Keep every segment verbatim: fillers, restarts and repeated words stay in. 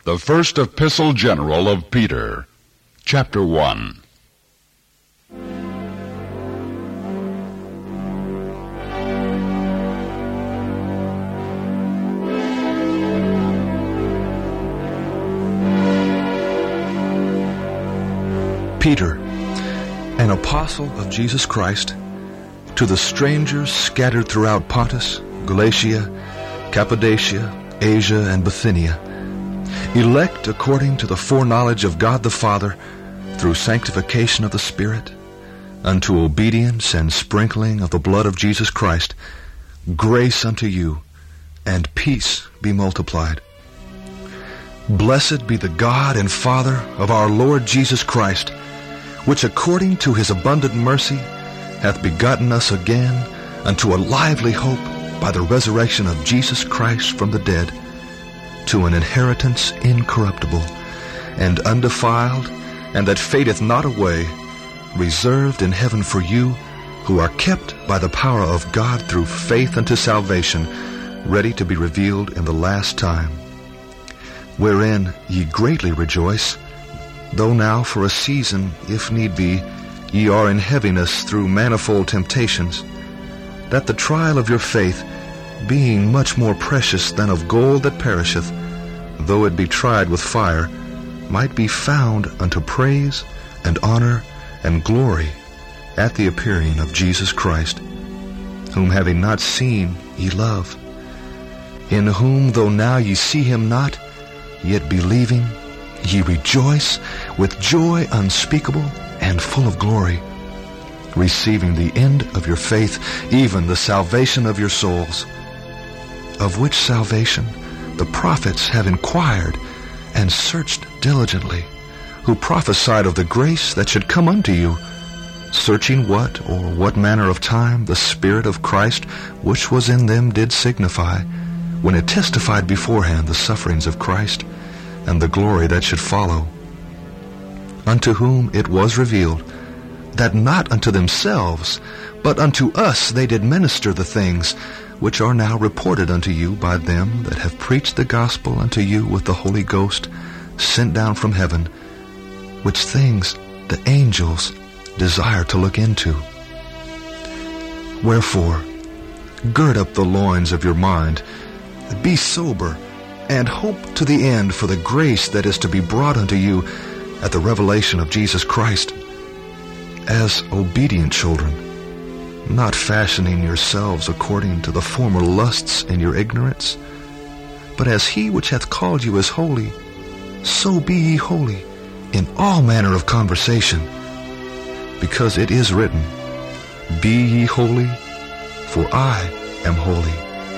The First Epistle General of Peter, Chapter one. Peter, an apostle of Jesus Christ, to the strangers scattered throughout Pontus, Galatia, Cappadocia, Asia, and Bithynia, elect according to the foreknowledge of God the Father, through sanctification of the Spirit, unto obedience and sprinkling of the blood of Jesus Christ, grace unto you, and peace be multiplied. Blessed be the God and Father of our Lord Jesus Christ, which according to his abundant mercy hath begotten us again unto a lively hope by the resurrection of Jesus Christ from the dead, to an inheritance incorruptible and undefiled, and that fadeth not away, reserved in heaven for you, who are kept by the power of God through faith unto salvation, ready to be revealed in the last time. Wherein ye greatly rejoice, though now for a season, if need be, ye are in heaviness through manifold temptations, that the trial of your faith, being much more precious than of gold that perisheth, though it be tried with fire, might be found unto praise and honor and glory at the appearing of Jesus Christ, whom having not seen ye love, in whom though now ye see him not, yet believing, ye rejoice with joy unspeakable and full of glory, receiving the end of your faith, even the salvation of your souls, of which salvation the prophets have inquired and searched diligently, who prophesied of the grace that should come unto you, searching what or what manner of time the Spirit of Christ which was in them did signify, when it testified beforehand the sufferings of Christ, and the glory that should follow, unto whom it was revealed, that not unto themselves, but unto us they did minister the things which are now reported unto you by them that have preached the gospel unto you with the Holy Ghost, sent down from heaven, which things the angels desire to look into. Wherefore, gird up the loins of your mind, be sober, and hope to the end for the grace that is to be brought unto you at the revelation of Jesus Christ, as obedient children, not fashioning yourselves according to the former lusts in your ignorance, but as he which hath called you is holy, so be ye holy in all manner of conversation, because it is written, Be ye holy, for I am holy.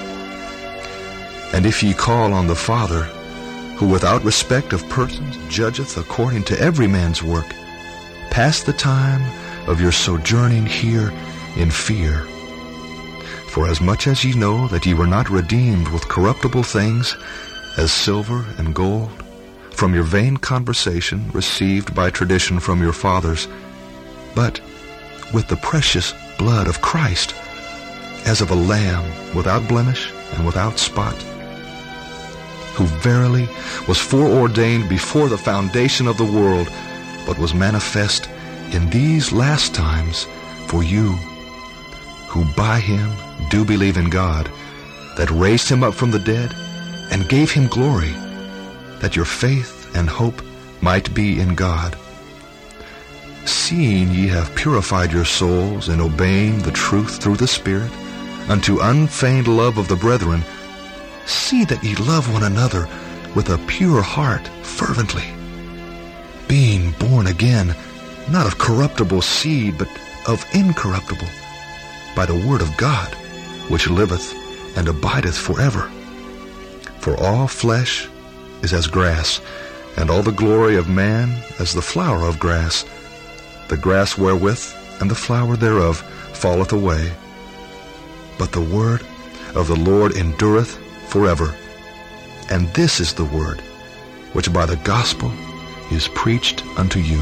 And if ye call on the Father, who without respect of persons judgeth according to every man's work, pass the time of your sojourning here in fear. For as much as ye know that ye were not redeemed with corruptible things, as silver and gold, from your vain conversation received by tradition from your fathers, but with the precious blood of Christ, as of a lamb without blemish and without spot, who verily was foreordained before the foundation of the world, but was manifest in these last times for you, who by him do believe in God, that raised him up from the dead, and gave him glory, that your faith and hope might be in God. Seeing ye have purified your souls in obeying the truth through the Spirit, unto unfeigned love of the brethren, see that ye love one another with a pure heart fervently, being born again, not of corruptible seed, but of incorruptible, by the word of God, which liveth and abideth forever. For all flesh is as grass, and all the glory of man as the flower of grass. The grass wherewith and the flower thereof falleth away, but the word of the Lord endureth forever. And this is the word which by the gospel is preached unto you.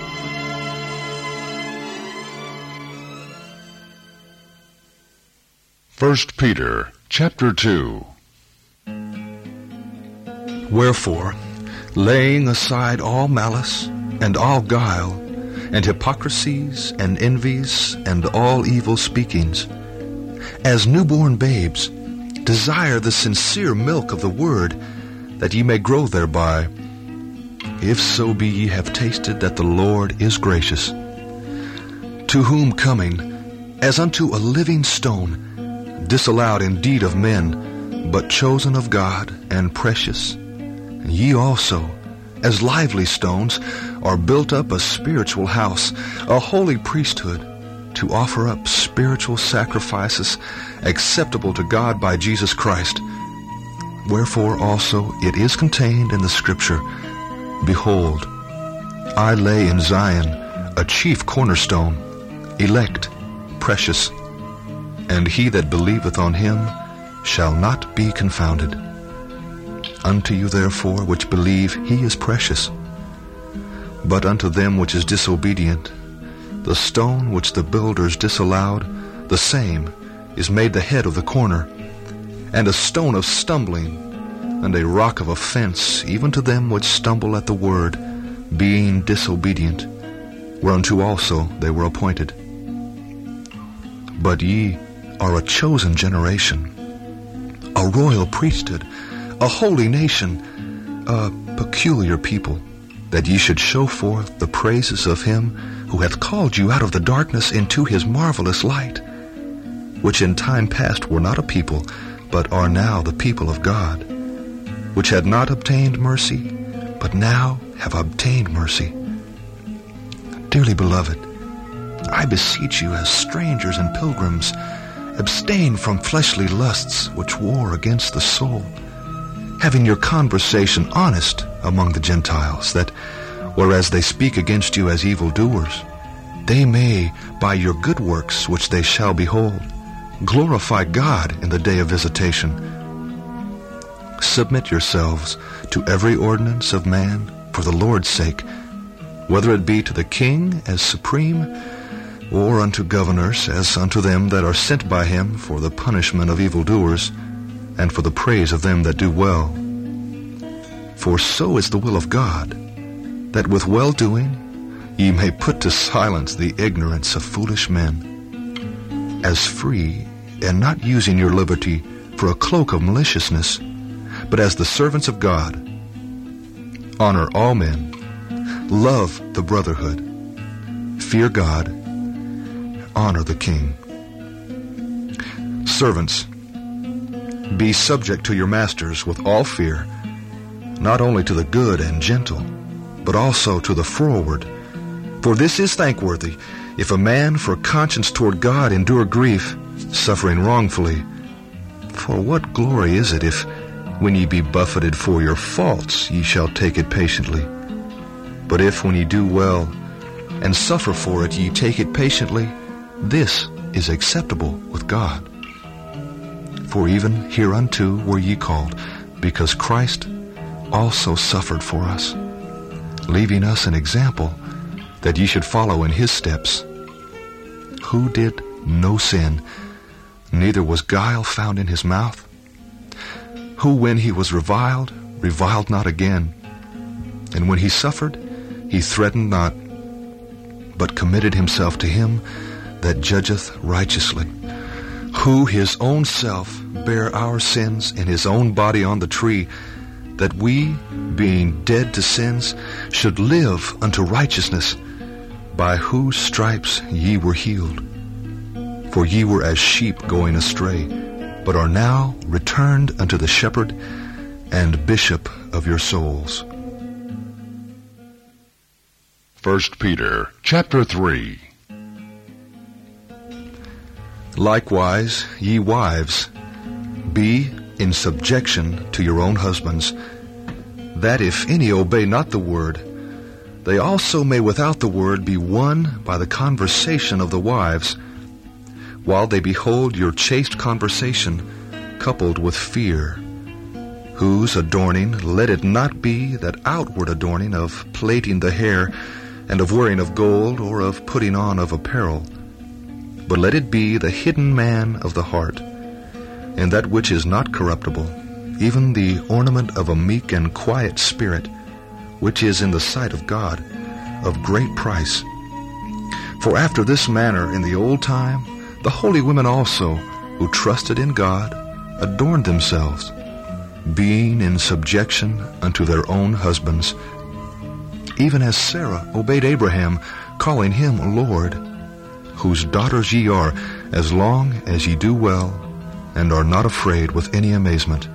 First Peter, chapter two. Wherefore, laying aside all malice and all guile, and hypocrisies and envies and all evil speakings. As newborn babes, desire the sincere milk of the word, that ye may grow thereby, if so be ye have tasted that the Lord is gracious. To whom coming, as unto a living stone, disallowed indeed of men, but chosen of God and precious, ye also, as lively stones, are built up a spiritual house, a holy priesthood, to offer up spiritual sacrifices acceptable to God by Jesus Christ. Wherefore also it is contained in the Scripture, Behold, I lay in Zion a chief cornerstone, elect, precious, and he that believeth on him shall not be confounded. Unto you therefore which believe he is precious. But unto them which is disobedient, the stone which the builders disallowed, the same is made the head of the corner, and a stone of stumbling, and a rock of offense, even to them which stumble at the word, being disobedient, whereunto also they were appointed. But ye are a chosen generation, a royal priesthood, a holy nation, a peculiar people, that ye should show forth the praises of him who hath called you out of the darkness into his marvelous light, which in time past were not a people, but are now the people of God, which had not obtained mercy, but now have obtained mercy. Dearly beloved, I beseech you as strangers and pilgrims, abstain from fleshly lusts which war against the soul, having your conversation honest among the Gentiles, that, whereas they speak against you as evildoers, they may, by your good works which they shall behold, glorify God in the day of visitation. Submit yourselves to every ordinance of man for the Lord's sake, whether it be to the king as supreme, or unto governors as unto them that are sent by him for the punishment of evildoers, and for the praise of them that do well. For so is the will of God, that with well-doing ye may put to silence the ignorance of foolish men, as free, and not using your liberty for a cloak of maliciousness, but as the servants of God. Honor all men, love the brotherhood, fear God, honor the king. Servants, be subject to your masters with all fear, not only to the good and gentle, but also to the froward. For this is thankworthy, if a man for conscience toward God endure grief, suffering wrongfully. For what glory is it if, when ye be buffeted for your faults, ye shall take it patiently? But if, when ye do well, and suffer for it, ye take it patiently, this is acceptable with God. For even hereunto were ye called, because Christ also suffered for us, leaving us an example, that ye should follow in his steps, who did no sin, neither was guile found in his mouth, who when he was reviled, reviled not again, and when he suffered, he threatened not, but committed himself to him that judgeth righteously, who his own self bare our sins in his own body on the tree, that we, being dead to sins, should live unto righteousness, by whose stripes ye were healed. For ye were as sheep going astray, but are now returned unto the shepherd and bishop of your souls. First Peter chapter three. Likewise, ye wives, be in subjection to your own husbands, that if any obey not the word, they also may without the word be won by the conversation of the wives, while they behold your chaste conversation coupled with fear, whose adorning let it not be that outward adorning of plaiting the hair, and of wearing of gold, or of putting on of apparel, but let it be the hidden man of the heart, and that which is not corruptible, even the ornament of a meek and quiet spirit, which is in the sight of God of great price. For after this manner in the old time, the holy women also, who trusted in God, adorned themselves, being in subjection unto their own husbands, even as Sarah obeyed Abraham, calling him Lord, whose daughters ye are, as long as ye do well, and are not afraid with any amazement.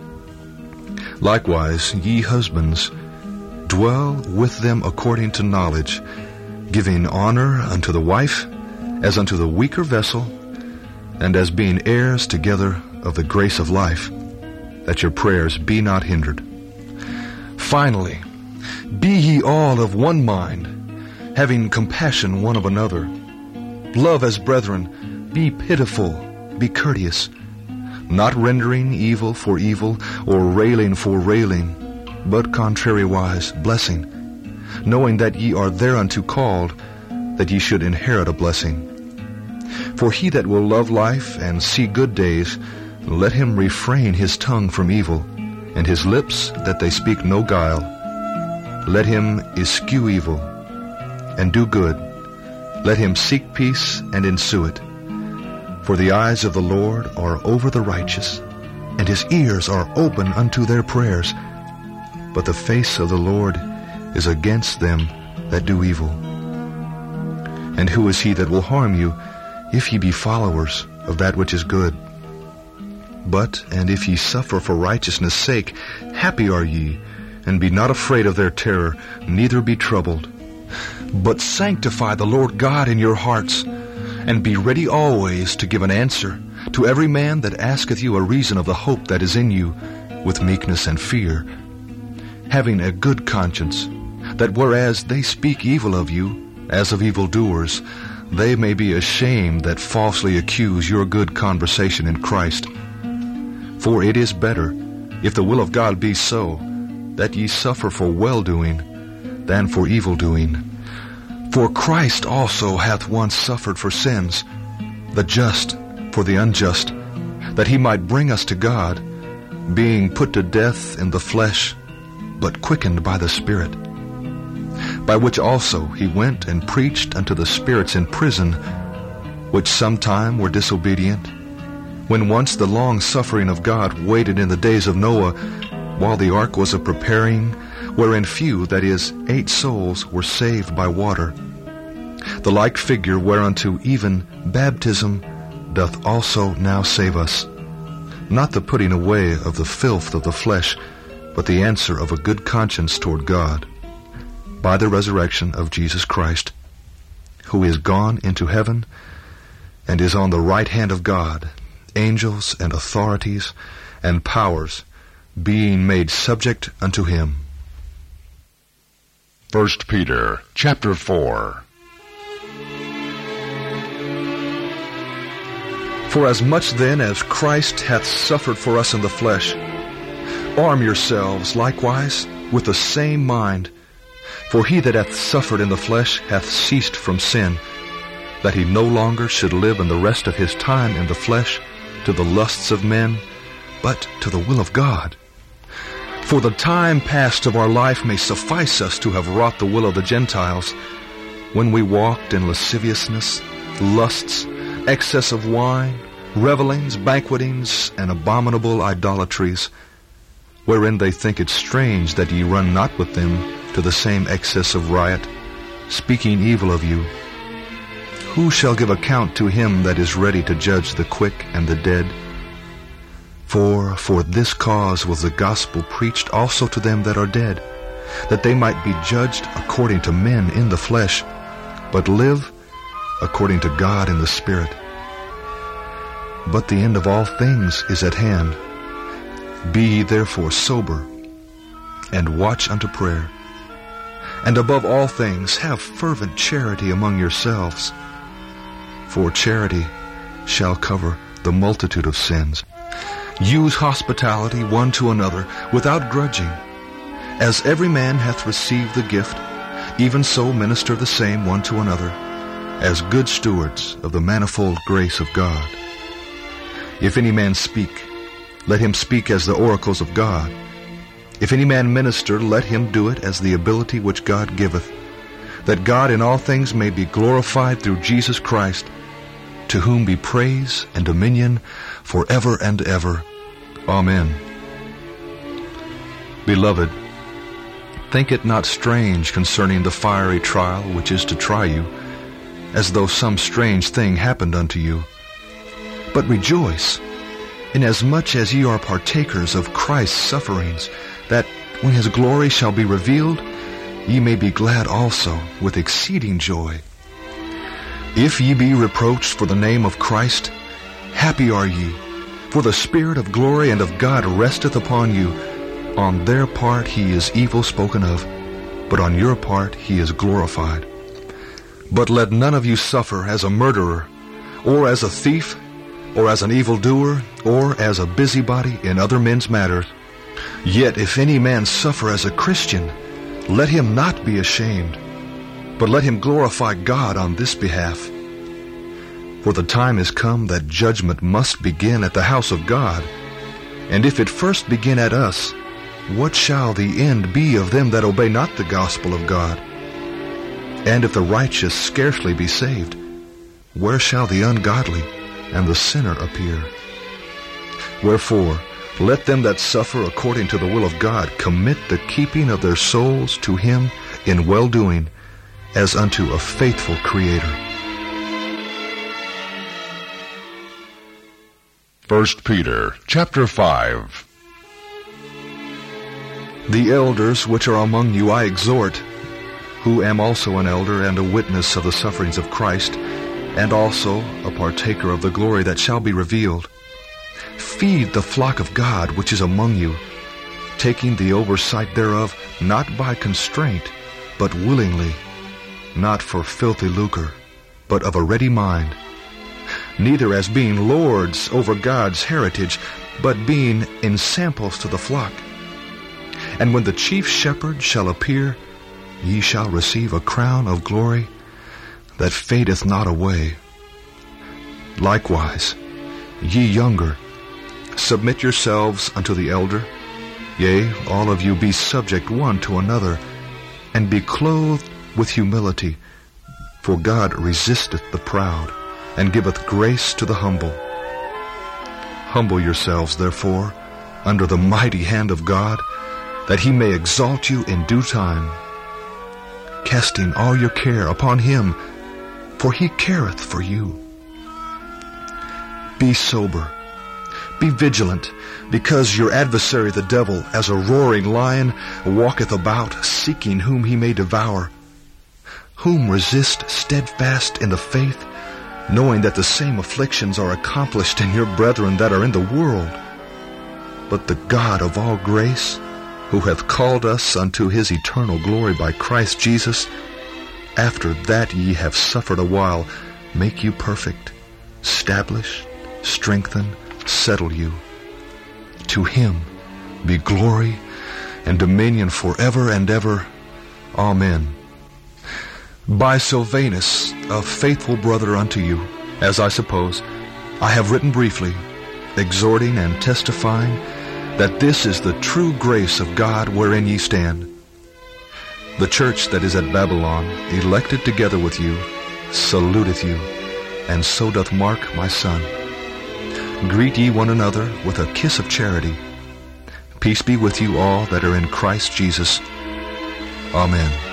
Likewise, ye husbands, dwell with them according to knowledge, giving honor unto the wife, as unto the weaker vessel, and as being heirs together of the grace of life, that your prayers be not hindered. Finally, be ye all of one mind, having compassion one of another. Love as brethren, be pitiful, be courteous, not rendering evil for evil, or railing for railing, but contrariwise blessing, knowing that ye are thereunto called, that ye should inherit a blessing. For he that will love life and see good days, let him refrain his tongue from evil, and his lips that they speak no guile. Let him eschew evil, and do good. Let him seek peace, and ensue it. For the eyes of the Lord are over the righteous, and his ears are open unto their prayers. But the face of the Lord is against them that do evil. And who is he that will harm you, if ye be followers of that which is good? But, and if ye suffer for righteousness' sake, happy are ye, and be not afraid of their terror, neither be troubled. But sanctify the Lord God in your hearts, and be ready always to give an answer to every man that asketh you a reason of the hope that is in you, with meekness and fear, having a good conscience, that whereas they speak evil of you, as of evildoers, they may be ashamed that falsely accuse your good conversation in Christ. For it is better, if the will of God be so, that ye suffer for well-doing, than for evil-doing. For Christ also hath once suffered for sins, the just for the unjust, that he might bring us to God, being put to death in the flesh, but quickened by the Spirit. By which also he went and preached unto the spirits in prison, which sometime were disobedient, when once the long suffering of God waited in the days of Noah, while the ark was a preparing, wherein few, that is, eight souls, were saved by water. The like figure whereunto even baptism doth also now save us, not the putting away of the filth of the flesh, but the answer of a good conscience toward God, by the resurrection of Jesus Christ, who is gone into heaven, and is on the right hand of God, angels and authorities and powers being made subject unto him. First Peter chapter four. For as much then as Christ hath suffered for us in the flesh, arm yourselves likewise with the same mind. For he that hath suffered in the flesh hath ceased from sin, that he no longer should live in the rest of his time in the flesh to the lusts of men, but to the will of God. For the time past of our life may suffice us to have wrought the will of the Gentiles, when we walked in lasciviousness, lusts, excess of wine, revelings, banquetings, and abominable idolatries, wherein they think it strange that ye run not with them to the same excess of riot, speaking evil of you. Who shall give account to him that is ready to judge the quick and the dead? For for this cause was the gospel preached also to them that are dead, that they might be judged according to men in the flesh, but live according to God in the Spirit. But the end of all things is at hand. Be ye therefore sober, and watch unto prayer. And above all things have fervent charity among yourselves, for charity shall cover the multitude of sins. Use hospitality one to another without grudging. As every man hath received the gift, even so minister the same one to another, as good stewards of the manifold grace of God. If any man speak, let him speak as the oracles of God. If any man minister, let him do it as the ability which God giveth, that God in all things may be glorified through Jesus Christ, to whom be praise and dominion forever and ever. Amen. Beloved, think it not strange concerning the fiery trial which is to try you, as though some strange thing happened unto you. But rejoice, inasmuch as ye are partakers of Christ's sufferings, that when his glory shall be revealed, ye may be glad also with exceeding joy. If ye be reproached for the name of Christ, happy are ye, for the Spirit of glory and of God resteth upon you. On their part he is evil spoken of, but on your part he is glorified. But let none of you suffer as a murderer, or as a thief, or as an evildoer, or as a busybody in other men's matters. Yet if any man suffer as a Christian, let him not be ashamed, but let him glorify God on this behalf. For the time is come that judgment must begin at the house of God. And if it first begin at us, what shall the end be of them that obey not the gospel of God? And if the righteous scarcely be saved, where shall the ungodly and the sinner appear? Wherefore, let them that suffer according to the will of God commit the keeping of their souls to him in well-doing, as unto a faithful Creator. First Peter, chapter five. The elders which are among you I exhort, who am also an elder and a witness of the sufferings of Christ, and also a partaker of the glory that shall be revealed. Feed the flock of God which is among you, taking the oversight thereof, not by constraint, but willingly, not for filthy lucre, but of a ready mind, neither as being lords over God's heritage, but being ensamples to the flock. And when the chief shepherd shall appear, ye shall receive a crown of glory that fadeth not away. Likewise, ye younger, submit yourselves unto the elder. Yea, all of you be subject one to another, and be clothed with humility. For God resisteth the proud, and giveth grace to the humble. Humble yourselves, therefore, under the mighty hand of God, that he may exalt you in due time, casting all your care upon him, for he careth for you. Be sober, be vigilant, because your adversary the devil, as a roaring lion, walketh about, seeking whom he may devour. Whom resist steadfast in the faith, knowing that the same afflictions are accomplished in your brethren that are in the world. But the God of all grace, who hath called us unto his eternal glory by Christ Jesus, after that ye have suffered a while, make you perfect, establish, strengthen, settle you. To him be glory and dominion forever and ever. Amen. By Silvanus, a faithful brother unto you, as I suppose, I have written briefly, exhorting and testifying that this is the true grace of God wherein ye stand. The church that is at Babylon, elected together with you, saluteth you, and so doth Mark my son. Greet ye one another with a kiss of charity. Peace be with you all that are in Christ Jesus. Amen.